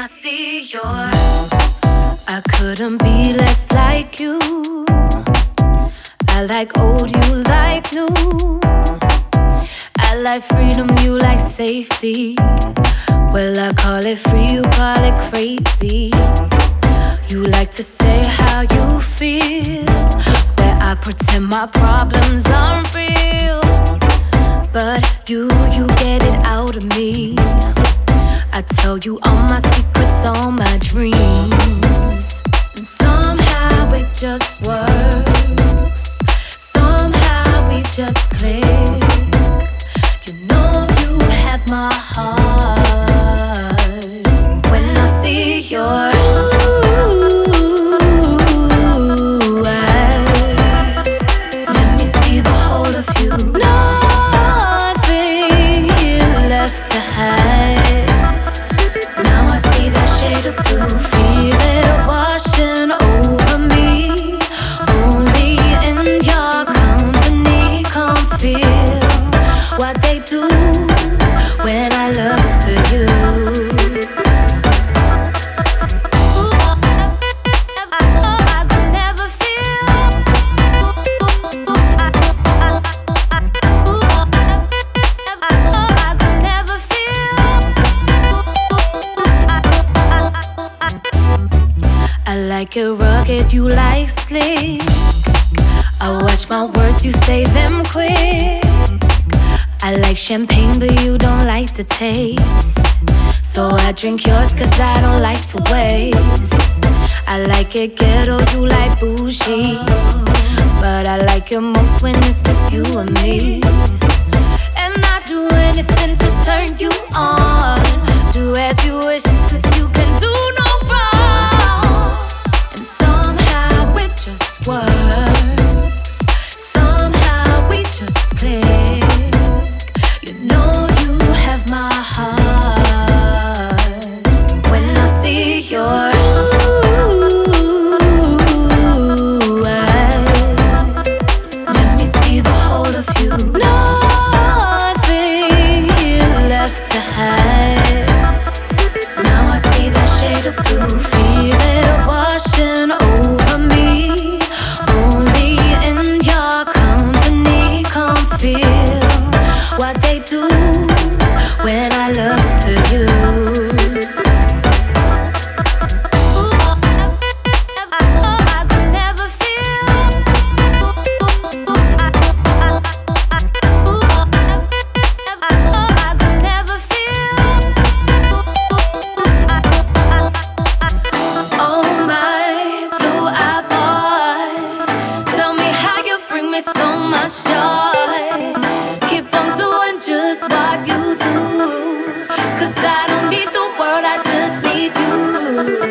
see your I couldn't be less like you. I like old, you like new. I like freedom, you like safety. Well, I call it free, you call it crazy. You like to say how you feel, where I pretend my problems aren't real. But you get it out of me. I tell you all my secrets, all my dreams. And somehow it just works. Somehow we just click. You know you have my heart. When I see your eyes, let me see the whole of you. Nothing here left to hide. Now I see that shade of blue. Feel it washing over me. Only in your company. Come feel what they do when I look to you. I like it rugged, you like slick. I watch my words, you say them quick. I like champagne, but you don't like the taste. So I drink yours, cause I don't like to waste. I like it ghetto, you like bougie. But I like it most when it's just you and me. And I'd do anything to turn you on. Do as you wish, cause you can do no wrong. And somehow it just works. Somehow we just click. You know you have my heart. When I see your eyes, let me see the whole of you. Nothing here left to hide. Now I see that shade of blue. Feel it washing over me. Only in your company. Come feel what they do when I look to you. Oh my blue-eyed boy, tell me how you bring me so much joy. Keep on doing just what you do, cause I don't need the world, I just need you.